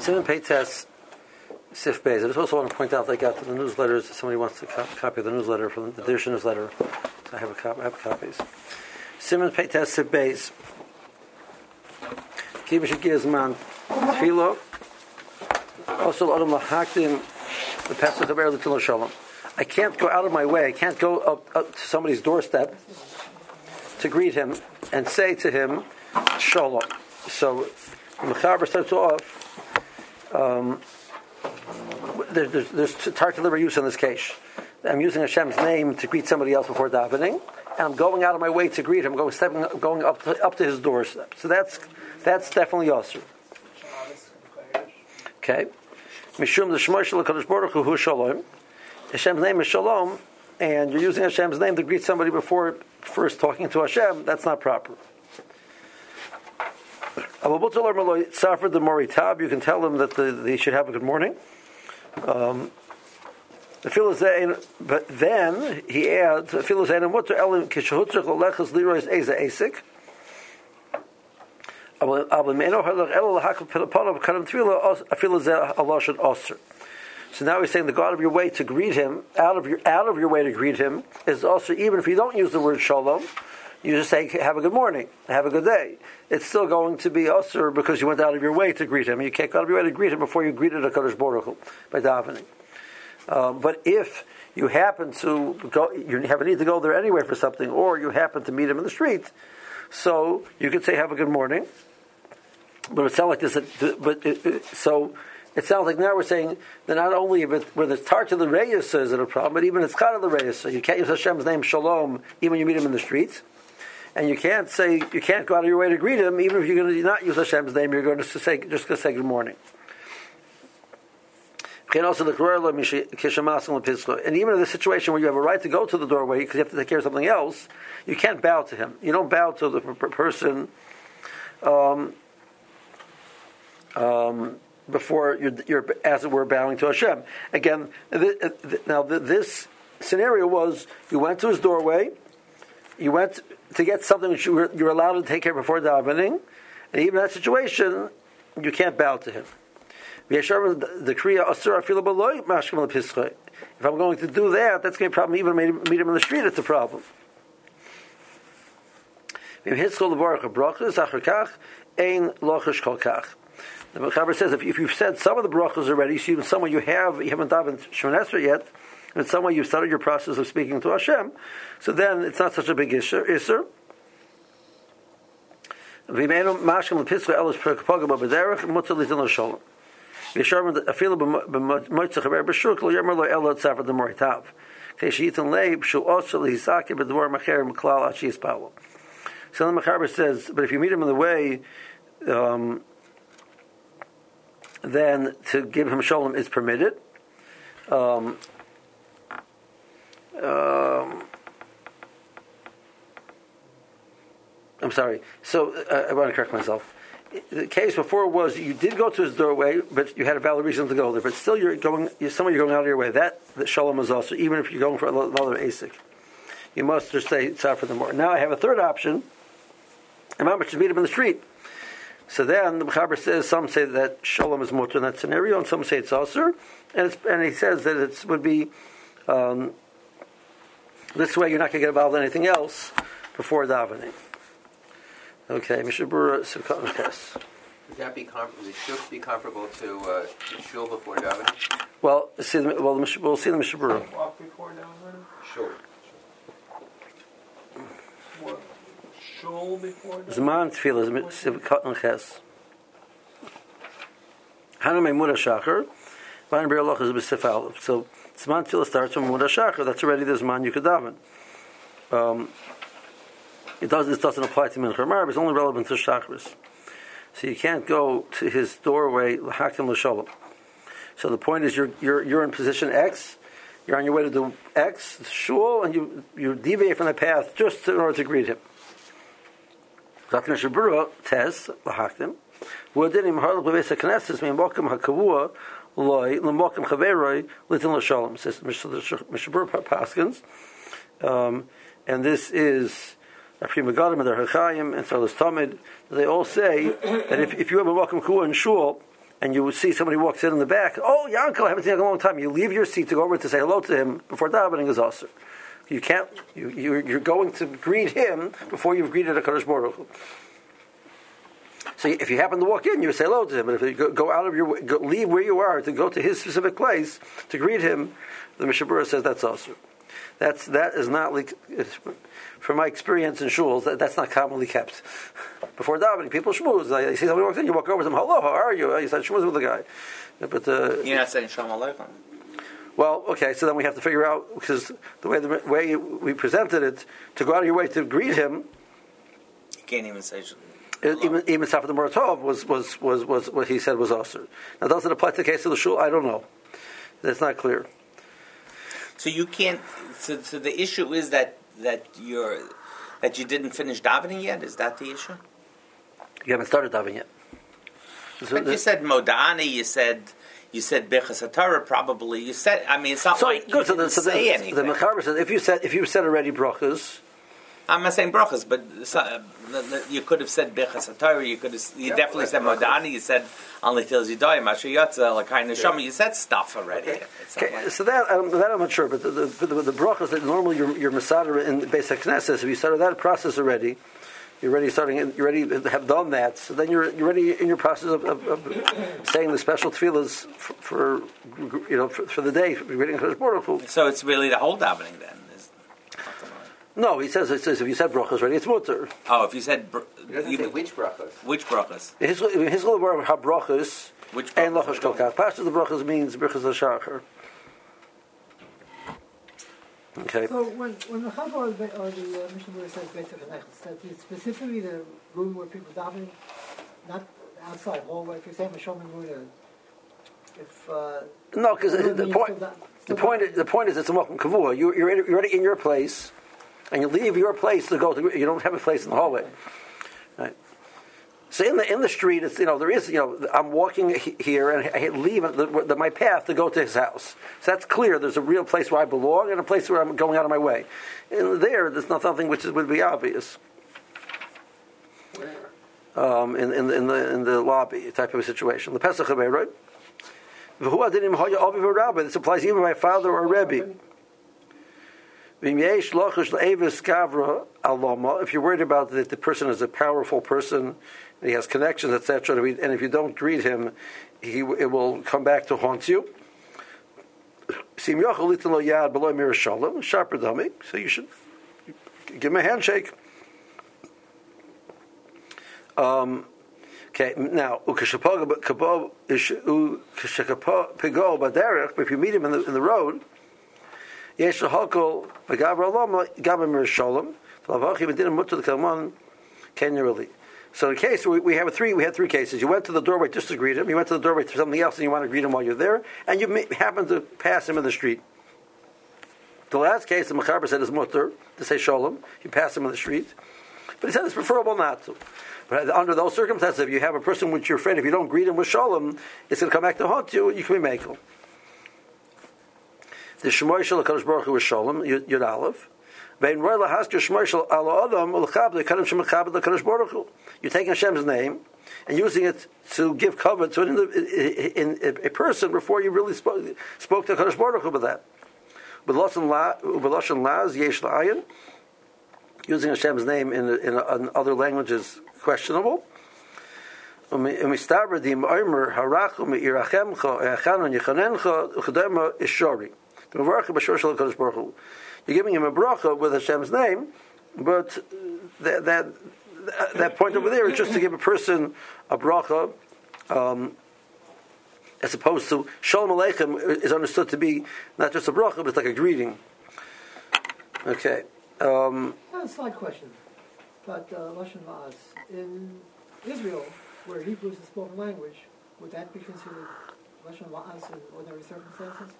Simon Peites Sif Beis. I just also want to point out that I got the newsletters. If somebody wants to copy of the newsletter from the Dirsha newsletter, I have copies. Simon Peites Sif Beis. Kibish Gizman Tfilo. Also, Adam Lahakdim the Pesach of Erev L'Til Shalom. I can't go out of my way. I can't go up to somebody's doorstep to greet him and say to him, Shalom. So, the Mechaber starts off. There's tartar use in this case. I'm using Hashem's name to greet somebody else before davening, and I'm going out of my way to greet him, going up to his doorstep. So that's definitely also. Okay. Mishum the Shema Shel HaKadosh Baruch Hu Shalom. Hashem's name is Shalom, and you're using Hashem's name to greet somebody before first talking to Hashem. That's not proper. You can tell them that they should have a good morning. But then he adds, so now he's saying the God of your way to greet him, out of your way to greet him, is also, even if you don't use the word shalom, you just say, have a good morning, have a good day. It's still going to be usher because you went out of your way to greet him. You can't go out of your way to greet him before you greeted HaKadosh Baruch Hu by davening. But if you happen to go, you have a need to go there anyway for something, or you happen to meet him in the street, so you could say, have a good morning. But it sounds like this. So it sounds like now we're saying that not only when it's tar to the reyes is it a problem, but even it's kat of the reyes. So you can't use Hashem's name Shalom even when you meet him in the streets, and you can't go out of your way to greet him even if you're going to not use Hashem's name. You're going to say good morning. And even in the situation where you have a right to go to the doorway because you have to take care of something else, you can't bow to him. You don't bow to the person before you're, as it were, bowing to Hashem. Again, this scenario was you went to his doorway, you went to get something which you're allowed to take care of before davening, and even in that situation, you can't bow to him. If I'm going to do that, that's going to be a problem. Even meet him in the street, it's a problem. The Mechaber says if you've said some of the brachas already, so even someone you haven't davened Shemon Esrei yet, and someone you've started your process of speaking to Hashem, so then it's not such a big issue. So then the Mechaber says, but if you meet him in the way, then to give him shalom is permitted. I'm sorry. So I want to correct myself. The case before was you did go to his doorway, but you had a valid reason to go there. But still, you're going out of your way. That shalom is also, even if you're going for another asik, you must just say tzar for the more. Now I have a third option. Imam should meet him in the street. So then the Mechaber says some say that shalom is mutter in that scenario, and some say it's also, and he says that it would be this way you're not going to get involved in anything else before davening. Okay, Mishabura Sukkot Ches. Would that be comparable to shul before davening? Well, we'll see the Mishabura. Walk before davening. Sure. What? Shul before davening. Zman Tefillah Sukkot Ches. Hanu Meimud Shachar. Vayin Be'er Loch is B'Sif Aleph. So Zman Tefillah starts from Meimud Shachar. That's already the Zman you could daven. This doesn't apply to Mincha Mar, but it's only relevant to Shachris. So you can't go to his doorway l'hakim l'shalom. So the point is you're in position X, you're on your way to do X, shul, and you deviate from the path just in order to greet him. Zaken Shabura tes l'hakim. V'odinim harlach b'beis hakneses me'mokim hakavua loy l'mokim chaveroi l'tin l'shalom. Says Mishabura Paskins, and this is Afri Megadim and the Hachayim and Salas Tamid. They all say that if you have a Makom Kua in Shul and you see somebody walks in the back, oh, your uncle, I haven't seen him in a long time. You leave your seat to go over to say hello to him before davening is also. You can't. You're going to greet him before you've greeted a Kadosh Baruch Hu. So if you happen to walk in, you say hello to him. But if you go out of your way, leave where you are to go to his specific place to greet him, the Mishnah Berurah says that's also. That is not like, from my experience in shuls, that's not commonly kept. Before davening, people shmooze. You see somebody walks in, you walk over to him, hello, how are you? You start shmooze with the guy. But you're not saying shalom aleichem. Well, okay, so then we have to figure out, because the way we presented it, to go out of your way to greet him, You can't even say even Safed the Moratov was what he said was also. Now, does it apply to the case of the shul? I don't know. That's not clear. So you can't. So the issue is that you didn't finish davening yet. Is that the issue? You haven't started davening yet. But you said Modani. You said Birchas HaTorah. Probably you said. I mean, it's not like you didn't say anything. The Mechaber says if you said already brachas. I'm not saying brachas, but you could have said Birchas HaTorah. You definitely said Modani. You said only till Zidayim, Asher Yatza, L'Kai Neshama. You said stuff already. Okay. So that I'm not sure, but the brachas that normally you're Masada in the Beis HaKnesses, if you started that process already, you're ready to have done that. So then you're ready in your process of saying the special tefillahs for the day, reading Kadosh Baruch Hu. So it's really the whole davening then. No, he says if you said brachas already, it's mutter. Oh, if you said which brachas? Which brachas? His little word ha brachas. Which and lachash kolkach. Pashtus the brachas means brachas hashachar. Okay. So when the Chava or the Mishnah Berurah says Beis HaKnesses, that is specifically the room where people davening, not outside hallway. If you say Mishom Muna, no, because the point is it's a Mokum Kavua. You're already in your place. And you leave your place to go to. You don't have a place in the hallway, right? So in the street, it's there is I'm walking here and I leave my path to go to his house. So that's clear. There's a real place where I belong and a place where I'm going out of my way. And there's not something which would be obvious. Where? In the lobby type of a situation. The Pesach right? This applies even my father or Rebbe. If you're worried about that the person is a powerful person, and he has connections, etc., and if you don't greet him, it will come back to haunt you. So you should give him a handshake. Okay, now if you meet him in the road. Yesh lahakol v'gavra lama gabim shalom. V'lavachim didn't mutter the kalman kenyerly. So in the case we had three cases. You went to the doorway just to greet him. You went to the doorway for something else, and you want to greet him while you're there, and you happen to pass him in the street. The last case, the Mechaber said is mutter to say shalom. You pass him in the street, but he said it's preferable not to. But under those circumstances, if you have a person which you're afraid if you don't greet him with shalom, it's going to come back to haunt you. You can be mekel. The Shmoy Shel HaKadosh Baruch Hu is Shalom, Yud Aleph. Vein Roy LaHasker Shmoy Shel Ala Adam L'Chabed L'Kadam Shem L'Chabed L'Kadosh Baruch Hu. You're taking Hashem's name and using it to give cover to a person before you really spoke to HaKadosh Baruch Hu with that. B'Lashon Laz Yesh La'ayin. Using Hashem's name in other languages questionable. U'mistaber Dim Omer Harachu Me'irachemcha Echanon Yechanencha Uchadema Ishori. You're giving him a bracha with Hashem's name, but that point over there is just to give a person a bracha, as opposed to Shalom Aleichem is understood to be not just a bracha, but it's like a greeting. Okay. A slight question, but Lashon Ma'as in Israel, where Hebrew is the spoken language, would that be considered Lashon Ma'as in ordinary circumstances?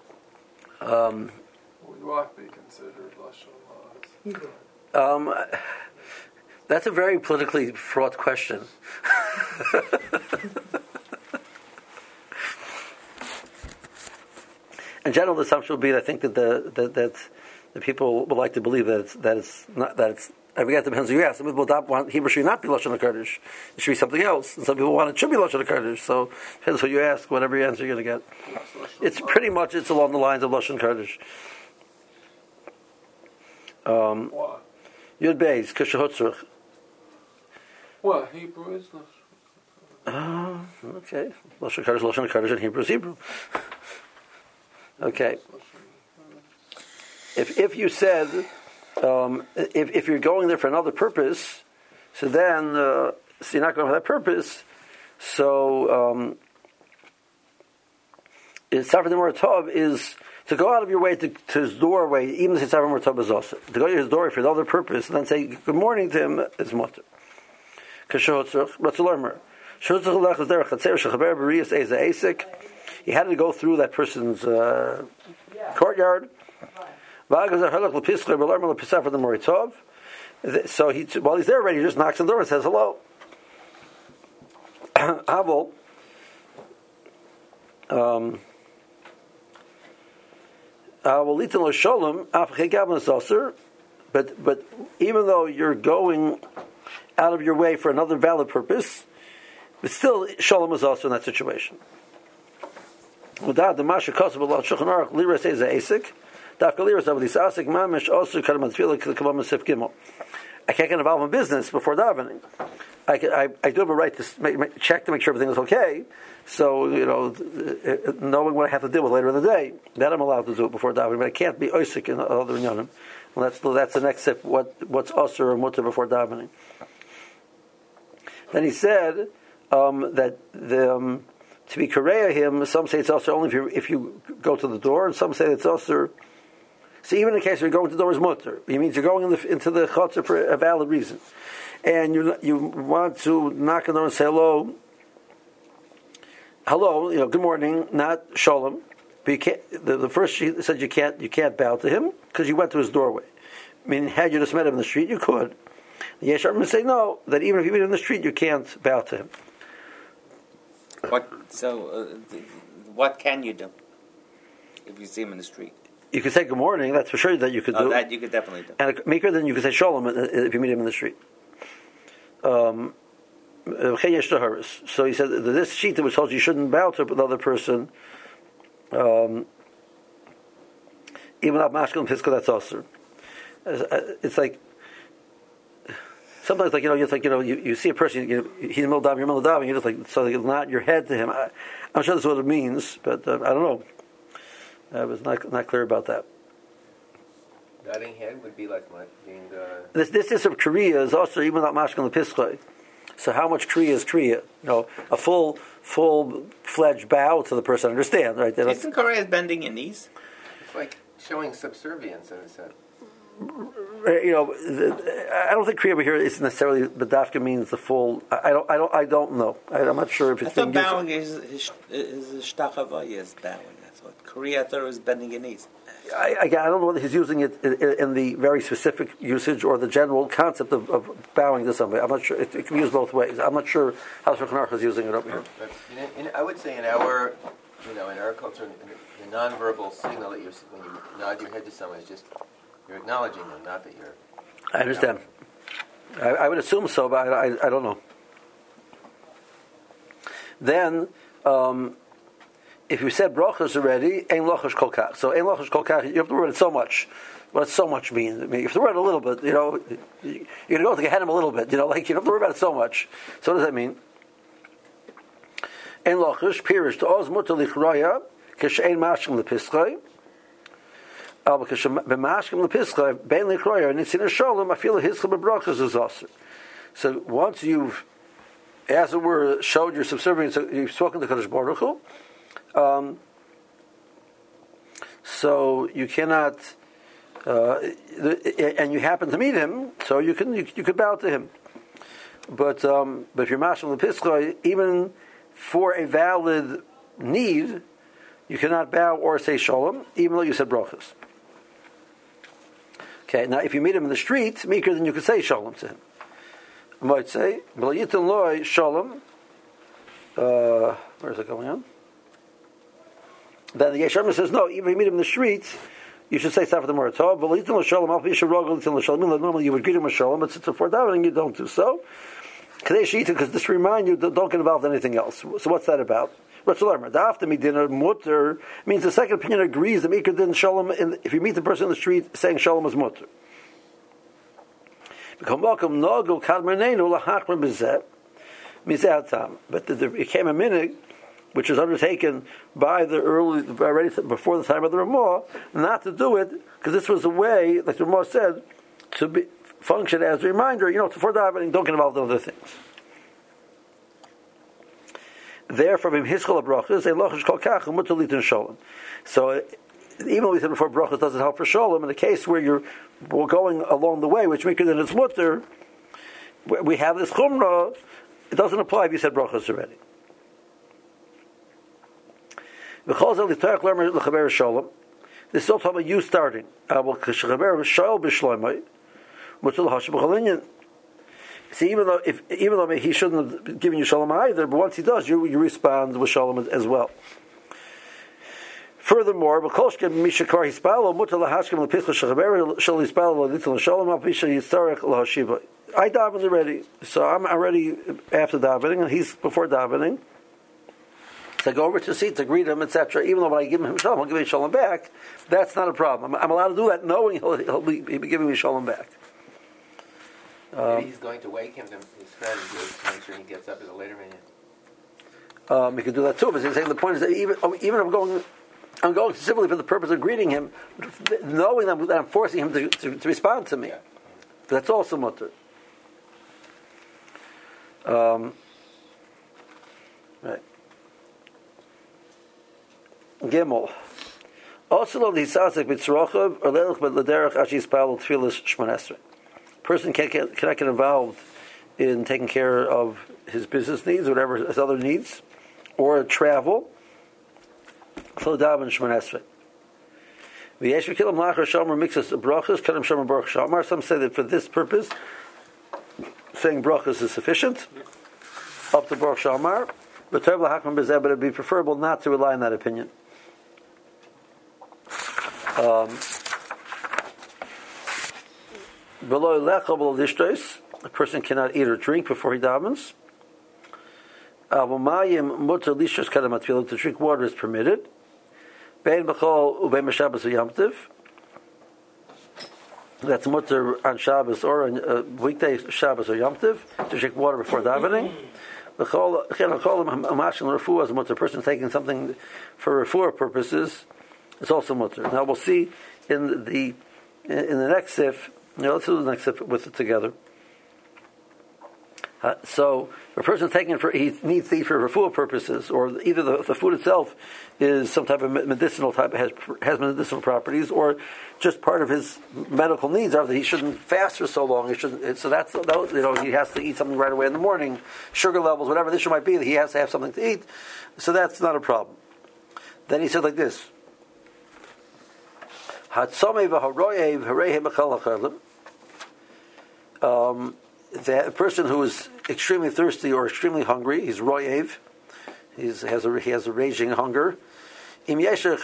Would what be considered Lashon Ma'as? That's a very politically fraught question. In general, the assumption would be, I think that the people would like to believe that it's I forget, depends who you ask. Some people want Hebrew should not be Lashon HaKodesh. It should be something else. And some people want it should be Lashon HaKodesh. So depends who you ask, whatever answer you're going to get. It's pretty much, it's along the lines of Lashon HaKodesh. What? Yud Beis, Kishahutzrach. What? Hebrew is Lashon. Okay. Lashon HaKodesh, and Hebrew is Hebrew. Okay. If you said, if you're going there for another purpose, so then, so you're not going for that purpose, so Tzavra Demar Tov is to go out of your way to his doorway, even if Tzavra Demar Tov is also. To go to his doorway for another purpose, and then say good morning to him is mutter. He had to go through that person's courtyard. So while he's there already, he just knocks on the door and says hello. But even though you're going out of your way for another valid purpose, but still Shalom is also in that situation. I can't get involved in business before davening. I do have a right to check to make sure everything is okay. So, knowing what I have to deal with later in the day, that I'm allowed to do it before davening. But I can't be oisik in other inyanim. Well, that's the next step. What's osur or mutter before davening? Then he said that to be kareya him, some say it's osur only if you go to the door, and some say it's osur. So even in the case where you're going to the door is mutter, it means you're going into the chutzah for a valid reason, and you want to knock on the door and say hello, good morning, not shalom. But you can't. The first she said you can't bow to him because you went to his doorway. I mean, had you just met him in the street, you could. The Yeshar would say no, that even if you meet him in the street, you can't bow to him. What can you do if you see him in the street? You could say good morning. That's for sure that you could do. That you could definitely do. And Maker, then you could say shalom if you meet him in the street. So he said that this sheet which tells you shouldn't bow to another person, even not mashkel and piska, that's also. It's like sometimes, you see a person, he's in the middle of davening, you're in the middle of davening, you're just like, so it's not your head to him. I'm sure that's what it means, but I don't know. I was not clear about that. Nodding head would be like being. This of kriya is also even not mashkan lepischai. So how much kriya is kriya? A full-fledged bow to the person. Understand, right? Isn't Korea bending your knees? It's like showing subservience in a sense. I don't think kriya over here is necessarily the dafka means the full. I don't know. I'm not sure if it's. I thought bowing is shtachavaya is bowing. That's what Korea thought it was bending your knees. I don't know whether he's using it in the very specific usage or the general concept of bowing to somebody. I'm not sure. It can be used both ways. I'm not sure how Shulchan Aruch is using it over here. I would say in our culture, the nonverbal signal that when you nod your head to someone is just you're acknowledging them, not that you're. I understand. I would assume so, but I don't know. Then. If you said brachas already, ein lochash kol kach. So ein lochash kol kach, you have to word it so much. What does so much mean? I mean, you have to word it a little bit. You're going to go to Gehenna a little bit. You don't have to worry about it so much. So what does that mean? Ein lochash pirish to oz mutar lichraya kashein mashkim lepischai. Aber kashem b'mashkim lepischai bein lichraya nitzin shalom afilu hischel bebrachas is aser. So once you've, as it were, showed your subservience, you've spoken to Kadosh Baruch Hu. So you cannot, and you happen to meet him, so you could bow to him. But if you're mashal lepischai, even for a valid need, you cannot bow or say shalom, even though you said brachas. Okay, now if you meet him in the street, meeker, then you could say shalom to him. I might say, "B'layitin loy shalom." Where is it going on? Then the Yeshar says, no, even if you meet him in the street, you should say stuff for the Moratov. Normally you would greet him with Shalom, but since before davening you don't do so. Because just to remind you, don't get involved in anything else. So what's that about? After me dinner mutter means the second opinion agrees that Mikra din Shalom. If you meet the person in the street saying Shalom is mutter. But there became a minhag which was undertaken by before the time of the Ramah, not to do it, because this was a way, like the Ramah said, to function as a reminder, before davening, don't get involved in other things. Therefore, so even though we said before brachas doesn't help for shalom, in the case where you're going along the way, which makes it in its mutter, we have this chumrah, it doesn't apply if you said brachas already. This is all talking about you starting. See, even though he shouldn't have given you shalom either, but once he does, you respond with shalom as well. Furthermore, I davened already, so I'm already after davening, and he's before davening. So I go over to the seat to greet him, etc. Even though when I give him shalom, I'll give him shalom back. That's not a problem. I'm allowed to do that, knowing he'll be giving me shalom back. Maybe he's going to wake him to his friend to make sure he gets up at a later minute. You can do that too, but he's saying the point is that even I'm going specifically for the purpose of greeting him, knowing that I'm forcing him to respond to me. Yeah. That's also mutter. Right. Gimel. Also, lo disasek b'tzrochav or lelech b'lederach ashis pal tfilas shmonesrei. Person cannot get involved in taking care of his business needs, whatever his other needs, or travel. Some say that for this purpose, saying brachas is sufficient, up to Baruch Shamar, but it would be preferable not to rely on that opinion. A person cannot eat or drink before he davens. To drink water is permitted. That's mutter on Shabbos or on weekday Shabbos or Yom Tov, to drink water before davening. As mutter, person taking something for refuah purposes, it's also mutter. Now we'll see in the next sif. Let's do the next sif with it together. So, a person taking he needs to eat for refuah purposes, or either the food itself is some type of medicinal type, has medicinal properties, or just part of his medical needs are that he shouldn't fast for so long. He has to eat something right away in the morning, sugar levels, whatever the issue might be, that he has to have something to eat. So that's not a problem. Then he said like this. The person who is extremely thirsty or extremely hungry, he's royev, he has a raging hunger. If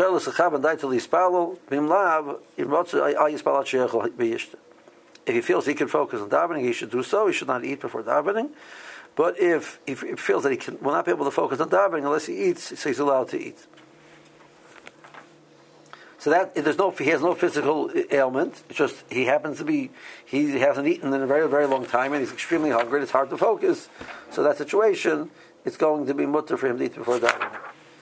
he feels he can focus on davening, he should do so. He should not eat before davening. But if he feels that he will not be able to focus on davening unless he eats, so he's allowed to eat. So that he has no physical ailment. It's just he hasn't eaten in a very, very long time, and he's extremely hungry. It's hard to focus. So that situation, it's going to be mutter for him to eat before davening.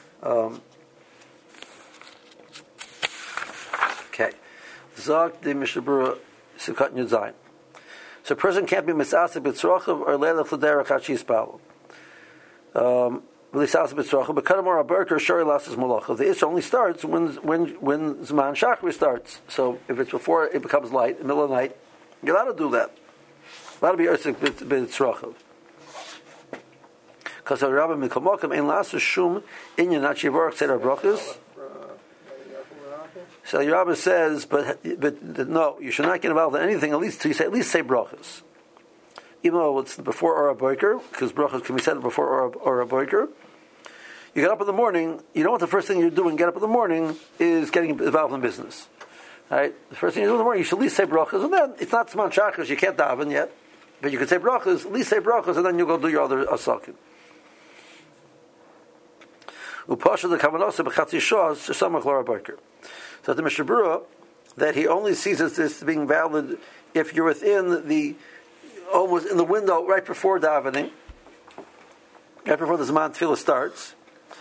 Okay. Zog the Mishnah Berurah Sukkot Yud Zayin. So a person can't be misasik b'tzrochav or leilach l'derech hashis palo. The Isra only starts when Zman Shachri starts. So if it's before it becomes light, in the middle of the night, you're allowed to do that. Allowed to be Isra b'tzrochav. Because the Rabbi Mikomokim ein lasu shum inyan not shivorach seder brachos. So the Rabbi says, but no, you should not get involved in anything. At least say brachos. Even though it's before Ora Boiker, because brachos can be said before Ora Boiker. You get up in the morning, you know what the first thing you're doing, get up in the morning, is getting involved in business. Right? The first thing you do in the morning, you should at least say brachas, and then it's not Zman Shachris, you can't daven yet, but you can say brachas, at least say brachas, and then you go do your other asakim. Upasha the kavanasa b'chatzi shas shesamach l'ara boker. So the Mishnah Berurah that he only sees this being valid if you're within the almost in the window right before davening, right before the Zman Tefillah starts.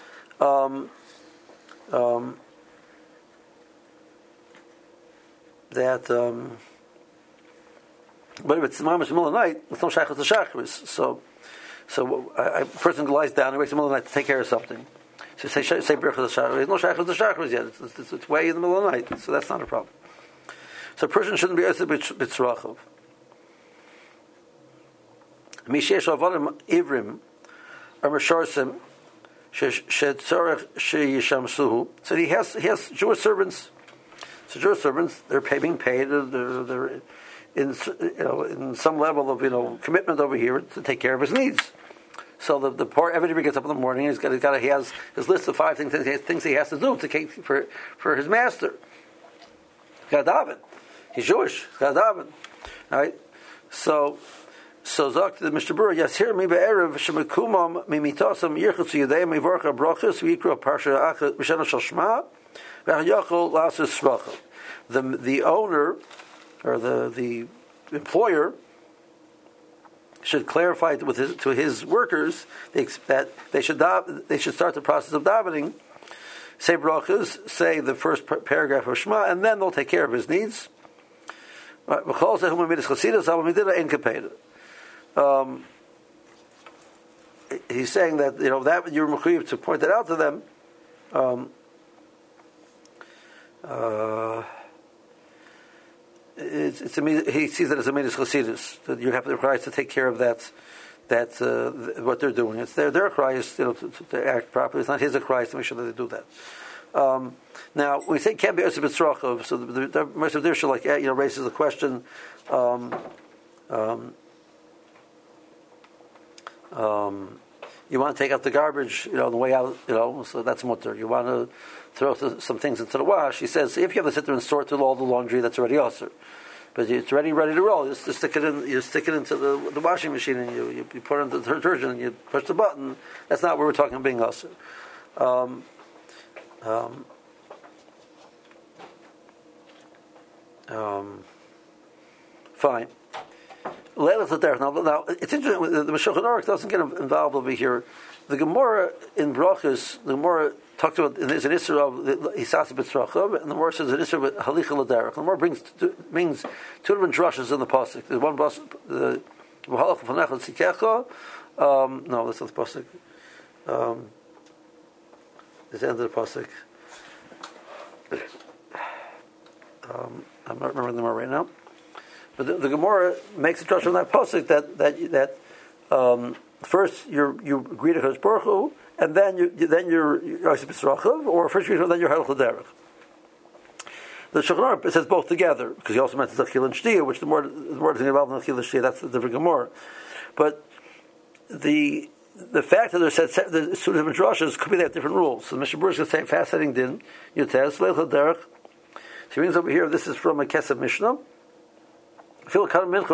But if it's mamish middle of the night, it's no shaykhus to shachris. So a person lies down and waits in the middle of the night to take care of something. So say birchas shachris. There's no shaykhus to shachris yet. It's way in the middle of the night, so that's not a problem. So a person shouldn't be oseh b'tzrachov. Mishesh avodim ivrim or meshorsim shetzorech sheyishamsuhu. So he has Jewish servants. So Jewish servants, they're being paid. They're in some level of commitment over here to take care of his needs. So the poor every day he gets up in the morning, he has his list of 5 things he has to do for his master. He's got to daven. He's Jewish. He's got to daven. All right. So Zok to the Mishnah Berurah, Yasir mi be'erev shemikumam mimitosam yirchutzu yadayim mivorcha brachas v'yikru parsha achas b'shana shel shema v'hayachol lasus srachel. The owner or the employer should clarify to his workers that they should start the process of davening, say brachas, say the first paragraph of Shema, and then they'll take care of his needs. He's saying that that you're mechuyev to point that out to them. He sees that as a midas chasidus, that you have the requirements to take care of that what they're doing. It's their requirements to act properly. It's not his requirements to make sure that they do that. Now, when we say can't be oseh b'tzrachov, so the most of their should raises the question. You want to take out the garbage, on the way out, so that's mutter. You want to throw some things into the wash. He says, if you have to sit there and sort through all the laundry, that's already osir. But it's ready to roll. You just stick it in. You stick it into the washing machine, and you put it into the detergent, and you push the button. That's not what we're talking about being osir. Fine. Now, it's interesting. The Shulchan Aruch doesn't get involved over here. The Gemara in Brachos, the Gemara talks about there's an issue of Hisasi b'tzrachov, and the Gemara says an issue of Halicha l'derech. The Gemara means 2 different drushes in the pasuk. There's one pasuk, the V'halach v'fanecha tzikecha. No, that's not the pasuk. This end of the pasuk. I'm not remembering the Gemara right now. But the Gemara makes a drush on that pasuk that first you agree to Hakadosh Baruch Hu, and then you're Oseh b'tzrachov, or first you then you're Halach l'derech. The Shulchan Aruch says both together because he also mentions Achil and Shtia, which the more is involved in Achil and Shtia, that's the different Gemara. But the fact that there's 2 different drushes could be they have different rules. So the Mishnah Berurah is going to say fascinating din Yotez Leil L'derech. So he brings over here. This is from a Kesef Mishnah. It doesn't apply to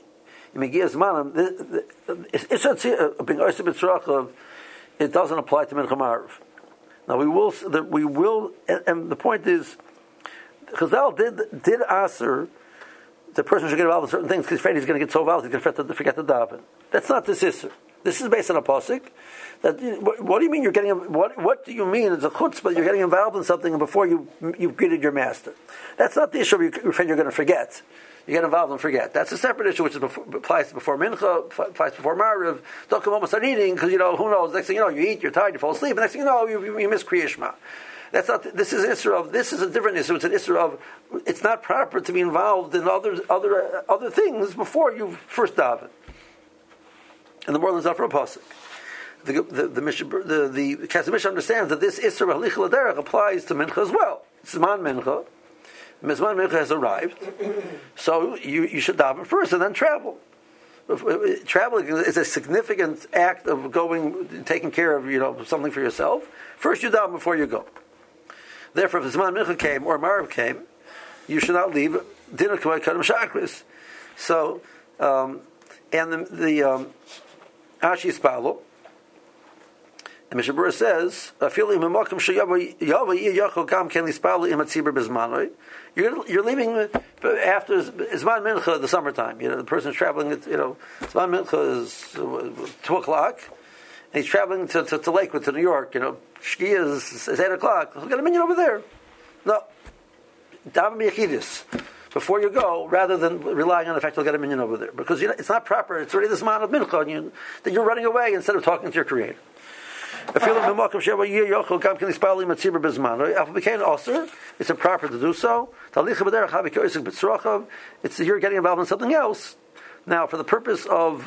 Mincha Marav. Now we will, and the point is, Chazal did answer the person should get involved in certain things because he's afraid he's going to get so involved he's going to forget to daven. That's not this issue. This is based on a pasuk. What do you mean you're getting? What do you mean it's a chutzpah? You're getting involved in something before you've greeted your master. That's not the issue. You're afraid you're going to forget. You get involved and forget. That's a separate issue, which applies before mincha, applies before mariv. Don't come home and start eating because who knows? Next thing you know, you eat, you're tired, you fall asleep, and next thing you know, you miss Kriya Shema. That's not. This is issue of. This is a different issue. It's an issue of. It's not proper to be involved in other things before you first daven. And the world is not for a pasuk. The Kesef Mishnah understands that this issue of Halicha l'derech applies to mincha as well. It's Zman mincha. Mizman mincha has arrived, so you should daven first and then travel. Traveling is a significant act of taking care of something for yourself. First you daven before you go. Therefore, if Zman mincha came or Marav came, you should not leave dinner k'may kadam shachris. So, and the Ashi Spalo, and Mishnah Berurah says, you're leaving after Zman Mincha, the summertime. The person's traveling, Zman Mincha is 2 o'clock, and he's traveling to Lakewood, to New York. Shkia is 8 o'clock. He'll get a minyan over there. No. Daven b'yachidus before you go, rather than relying on the fact you'll get a minyan over there. Because it's not proper. It's already this amount of mincha, that you're running away instead of talking to your Creator. It's improper to do so. It's you're getting involved in something else. Now, for the purpose of,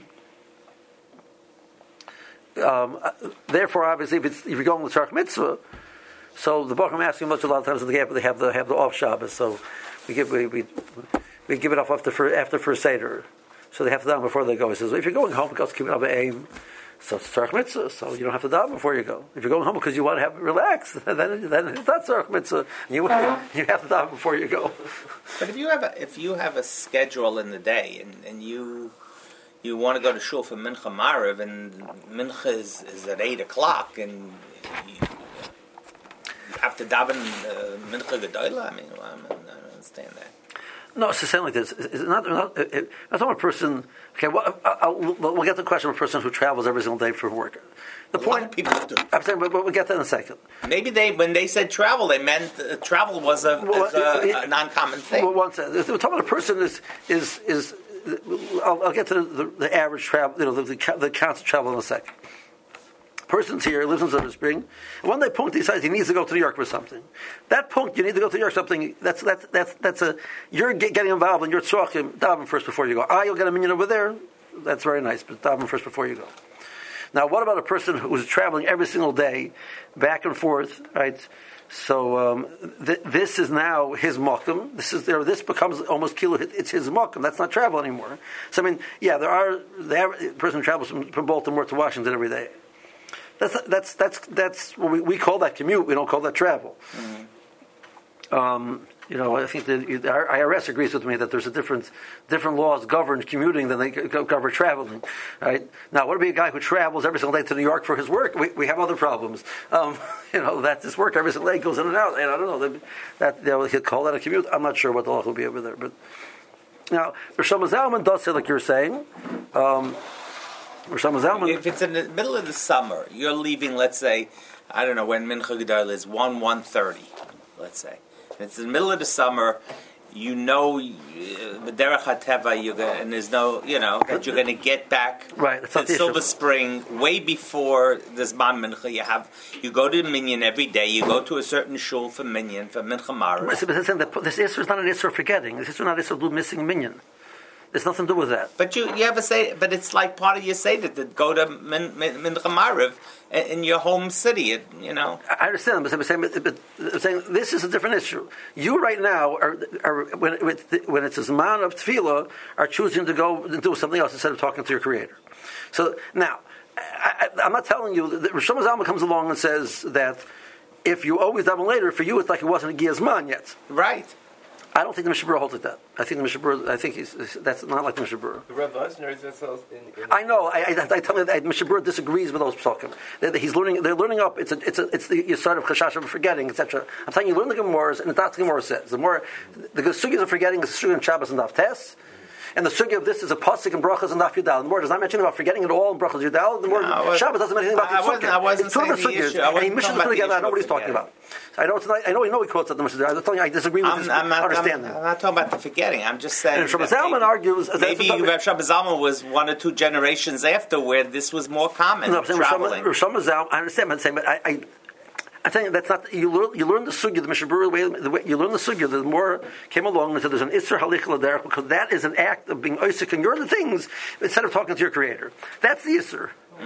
therefore, obviously, if you're going with Tzarech Mitzvah, so the Bachram asking much a lot of times they have the off Shabbos, so we give it off after first Seder, so they have to daven before they go. He says, if you're going home because keep it up aim. So it's Tzarech Mitzvah, so you don't have to daven before you go. If you're going home because you want to relax, then it's not Tzarech Mitzvah. You have to daven before you go. But if you have a schedule in the day and you want to go to shul for Mincha Mariv and Mincha is at 8 o'clock and you have to daven Mincha Gedola, I don't understand that. No, it's the same like this. It's not a person. Okay, we'll get to the question of a person who travels every single day for work. The point people do. I'm saying, but we'll get that in a second. Maybe when they said travel, they meant travel was a non-common thing. Well, one says, if we're talking about a person is I'll get to the average travel, the counts of travel in a second. Person's here, lives in Silver Spring, and one day Punk decides he needs to go to New York for something. That Punk, you need to go to New York for something, you're getting involved in your tzorachim, daven first before you go. You'll get a minyan over there, that's very nice, but daven first before you go. Now, what about a person who's traveling every single day, back and forth, right? So, this is now his makom. This becomes almost kilo, it's his makom, that's not travel anymore. So, the person who travels from Baltimore to Washington every day. That's what we call that commute. We don't call that travel. Mm-hmm. I think the IRS agrees with me that there's different laws govern commuting than they govern traveling. Right now, what about a guy who travels every single day to New York for his work? We have other problems. That this work every single day goes in and out. And I don't know that he'll call that a commute. I'm not sure what the law will be over there. But now, Rishon Zalman does say like you're saying. If it's in the middle of the summer, you're leaving, let's say, I don't know when Mincha Gedola is 1:30, let's say. And it's in the middle of the summer, the Derech HaTeva, and there's no, that you're going to get back to Silver Spring way before the Zman Mincha. You go to Minyan every day, you go to a certain shul for Minyan, for Mincha Mariv. This Isser is not an Isser of forgetting. This Isser is not an Isser of missing Minyan. There's nothing to do with that. But you have a say. But it's like part of your seder to go to Mincha Mariv in your home city. I understand, but I'm saying this is a different issue. You right now are when it's a zman of tefillah are choosing to go and do something else instead of talking to your Creator. So now, I'm not telling you that Rishon Zalman comes along and says that if you always daven later, for you it's like it wasn't a Giyazman yet. Right. I don't think the Mishnah Berurah holds like that. I think the Mishnah Berurah, that's not like the Mishnah Berurah. The Rav Wosner is that I know. I tell you that Mishnah Berurah disagrees with those psukim. They're learning up. It's the sort of chashash of forgetting, etc. I'm telling you, learn the Gemaras, and that's what the Gemara says. The sugya of forgetting is the sugya in Shabbos and Daf Tes. And the sugya of this is a pasuk in brachas and daf Yudal. The Gemara does not mention about forgetting at all in brachas Yudal. The Gemara Shabbos doesn't mention anything about the sugya. I wasn't saying the issue. And he missions put together. I know what he's talking about. I know he quotes that the Mishnah. I'm telling you, I disagree with his understanding. I'm not talking about the forgetting. I'm just saying. And Rabbi Zalman argues. Maybe Rabbi Zalman was 1 or 2 generations after where this was more common. No, traveling. Rabbi Zalman, I understand, but I'm telling you, that's not. You learn the sugya, the Mishnah Berurah, the way you learn the sugya. The more came along and said there's an Isser Halich L'derech because that is an act of being Oisik and you're the things instead of talking to your Creator. That's the Isser.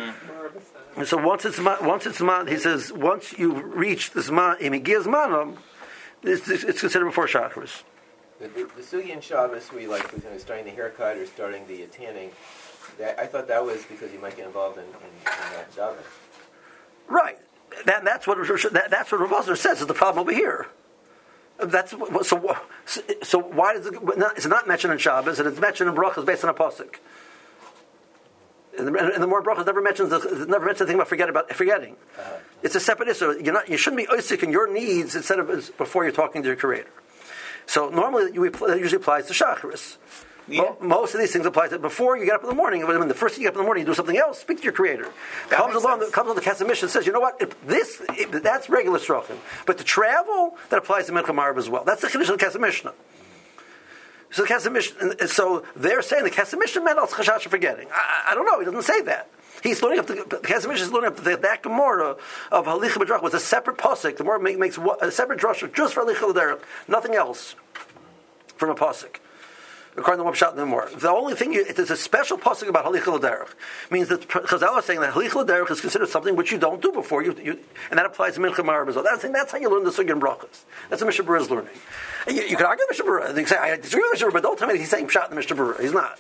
And so once it's man, he says once you reach this man, Imigiyaz Manam, it's considered before Shacharis. The sugya in Shabbos, starting the haircut or starting the tanning. I thought that was because you might get involved in that Shabbos. Right. That's what Rav Wosner says is the problem over here. That's so. Why does it's not mentioned in Shabbos and it's mentioned in brachas based on a pasuk? And the more brachas never mentions the thing about forgetting. It's a separate issue. You shouldn't be oisik in your needs instead of before you're talking to your Creator. So normally that usually applies to shacharis. Yeah. Most of these things apply to before you get up in the morning. When the first thing you get up in the morning, you do something else. Speak to your Creator. Comes along the Kesef and says, you know what? That's regular shrochim. But the travel that applies to Mincha Marav as well. That's the condition of the Kesef Mishnah. So the Kesef Mishnah. So they're saying the Kesef Mishnah meant al chashash forgetting. I don't know. He doesn't say that. He's loading up the Kesef Mishnah is loading up that Gemara of Halicha B'Drach was a separate pasuk. The Gemara makes a separate drasha just for Halicha L'Derech, nothing else from a pasuk. According to one shot no more. The only thing there's a special pasuk about Halicha L'Derech. Means that Chazal is saying that Halicha L'Derech is considered something which you don't do before you and that applies to Mincha Marav as well. That's how you learn the Sugya and Brachas. That's what Mishnah Berurah is learning. You can argue with Mishnah Berurah. You can say I disagree with Mishnah Berurah, but don't tell me he's saying pshat in Mishnah Berurah. He's not.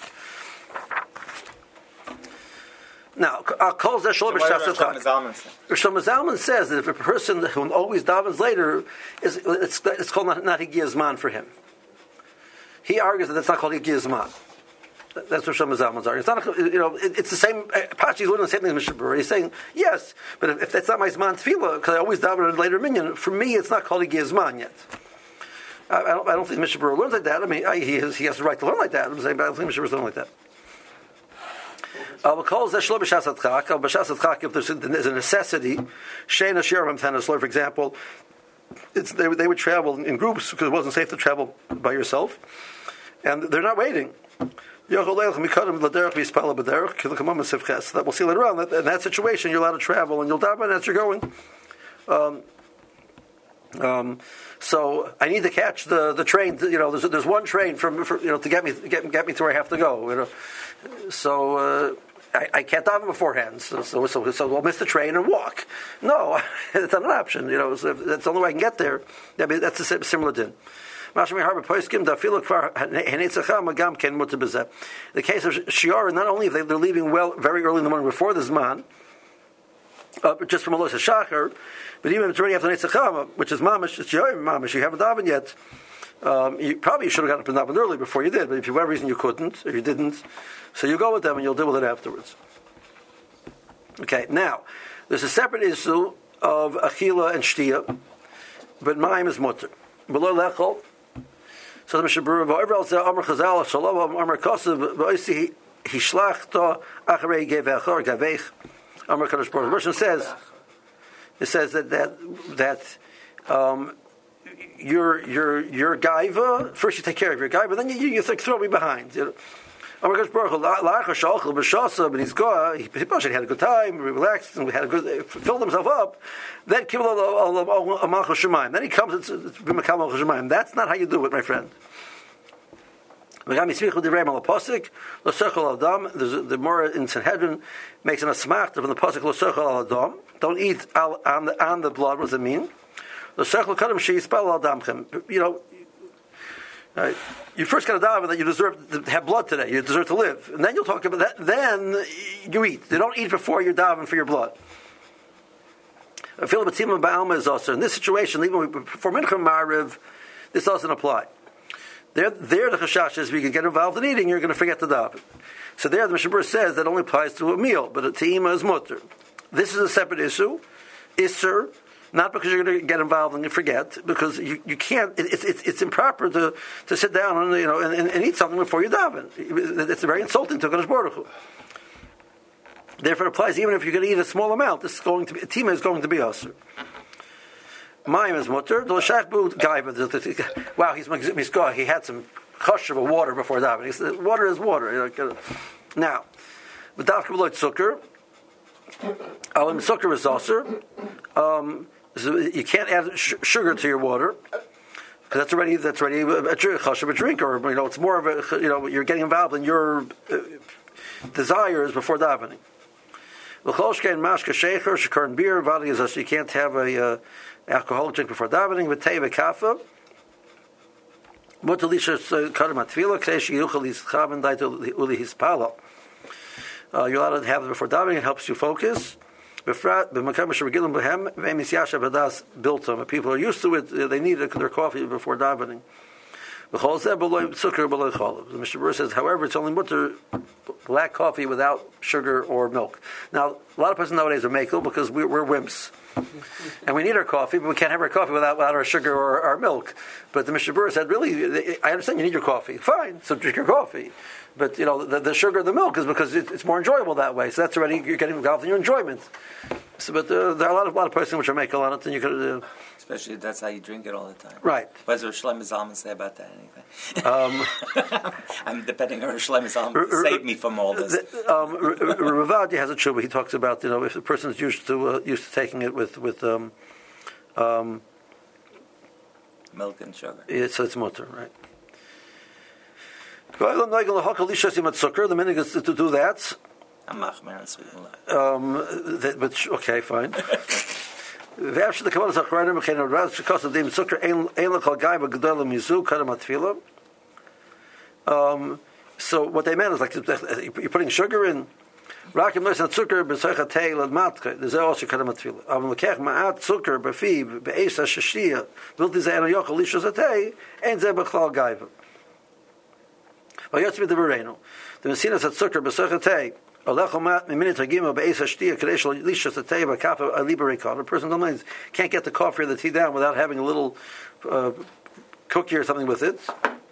Now, calls that Shlomo Zalman says that if a person who always davens later it's called not Higiyah Zman for him. He argues that that's not called Higiyah Zman. That's what Shlomo Zalman's arguing. It's not, it's the same. Pachi's learning the same thing as Mishnah Berurah. He's saying yes, but if that's not my Zman Tefillah, because I always daven in a later minyan, for me it's not called Higiyah Zman yet. I don't think Mishnah Berurah learns like that. I mean, he has the right to learn like that. I'm saying, but I don't think Mishnah Berurah learns like that. If there's a necessity, for example, they would travel in groups because it wasn't safe to travel by yourself, and they're not waiting. That we'll see later on. In that situation, you're allowed to travel and you'll daven as you're going. So I need to catch the train. There's one train to get me to where I have to go. So I can't daven beforehand. So I'll miss the train and walk. No, it's not an option. So that's the only way I can get there. That's a similar din. The case of Shior, not only if they're leaving very early in the morning before the Zman, just from Alois HaShachar, but even if it's already after Netzachama, which is Mamish, it's Yoyim Mamish, you haven't davened yet, you probably should have gotten up and davened early before you did, but if for whatever reason you couldn't, or you didn't, so you go with them and you'll deal with it afterwards. Okay, now, there's a separate issue of Achila and Shtiya, but Mayim is Mutter. Below Lechol, so the Mishnah Berurah, whatever else Amar Chazal, Shalom, Amar Kosev, V'oisi Hishlachta, Acharei Gevechor, Gavech, Amar Kadosh Baruch Hu. It says that your gaiva, first you take care of your gaiva, then you throw me behind. Amar Kadosh Baruch Hu, La'achar Shalchel B'Shasa, but he had a good time, relaxed, and filled himself up. Then Kibbutz Malchus Shemaim. Then he comes and B'Makam Malchus Shemaim. That's not how you do it, my friend. The Mora in Sanhedrin makes an asmach from the pasuk L'Sechel Al Adam. Don't eat on the blood. What does it mean? L'Sechel Kadam Sheyispal Al Damchem. You first got to daven that you deserve to have blood today. You deserve to live, and then you'll talk about that. Then you eat. You don't eat before you're daven for your blood. In this situation, even for Mincha Marav, this doesn't apply. There the chashash is, if you can get involved in eating, you're going to forget to daven. So there, the Mishnah Berurah says that only applies to a meal, but a teima is mutter. This is a separate issue. Isser, not because you're going to get involved and you forget, because you can't. It's improper to sit down and eat something before you daven. It's very insulting to Kadosh Baruch Hu. Therefore, it applies even if you're going to eat a small amount. This is going to be tima is going to be usher. Mayim is mutter. Wow, he had some chush of water before davening. He said, water is water. Now, but dafka below sukkar. Alim sukkar is usher. So you can't add sugar to your water because that's already a chush of a drink, or it's more of a you're getting involved in your desires before davening. L'cholshke and mashka shecher shekar and beer vadi is us. You can't have a alcoholic drink before davening. V'tei v'kafa. Mutalisha karam atfila k'eish yiruchal yischav and daito uli hispala. You're allowed to have it before davening. It helps you focus. People are used to it. They need their coffee before davening. The Mishnah Berurah says, however, it's only mutter black coffee without sugar or milk. Now, a lot of persons nowadays are makel because we're wimps. And we need our coffee, but we can't have our coffee without our sugar or our milk. But the Mishnah Berurah said, really, I understand you need your coffee. Fine, so drink your coffee. But, the sugar and the milk is because it's more enjoyable that way. So that's already, you're getting involved in your enjoyment. So, but there are a lot of persons which are makel on it, and you could... Especially if that's how you drink it all the time. Right. What does Shlomo Zalman say about that anyway? I'm depending on Shlomo Zalman to save me from all this. Ravadi has a tshuva. He talks about if the person is used to taking it with milk and sugar. It's mutter, right? The minhag is to do that. I'm machmer on sweet but okay, fine. So what they meant is like you're putting sugar in. There's also kadam atfila. The Messina said sukkar b'sechatei. A person sometimes can't get the coffee or the tea down without having a little cookie or something with it.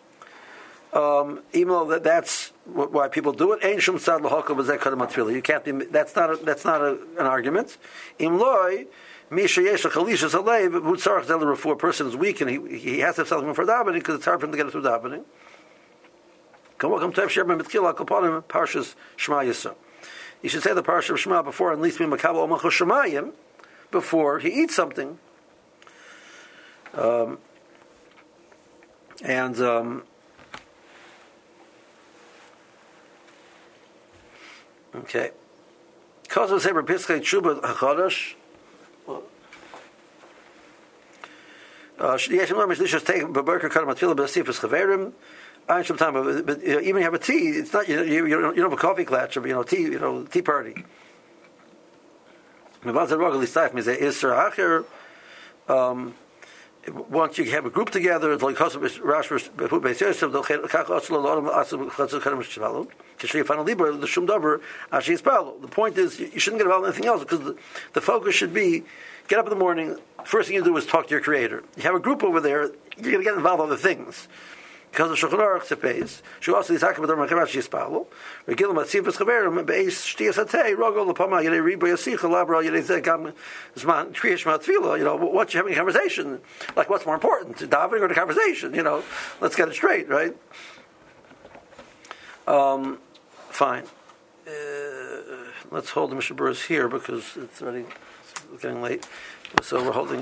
Even though that's why people do it, you can't be. That's not an argument. A person is weak and he has to have something for davening because it's hard for him to get it through davening. Welcome to Parshas Shema Yisrael. You should say the Parsha of Shema before, at least Makabel Omach Shemayim, before he eats something. Okay. Because of Sefer Piskei Tshuva HaChodesh, Yeshim Lo Mishlishas Teik B'Berker Kadam Atfilah B'Asifas Chaverim. But even you have a tea, it's not you don't have a coffee clutch or tea party. Once you have a group together, the point is you shouldn't get involved in anything else because the focus should be get up in the morning. First thing you do is talk to your Creator. You have a group over there, you're going to get involved in other things. Because the Shulchan Aruch says, "She also is hakim b'dar makavat shispalo." Regilam atzivas chaverim beis shtiyas hatei rogol l'pama yedei riba yasicha labra yedei zegam zman triyash matfila. Once you're having a conversation, like what's more important, to davening or the conversation? Let's get it straight, right? Fine. Let's hold the Mishnah Berurah here because it's already getting late. So we're holding.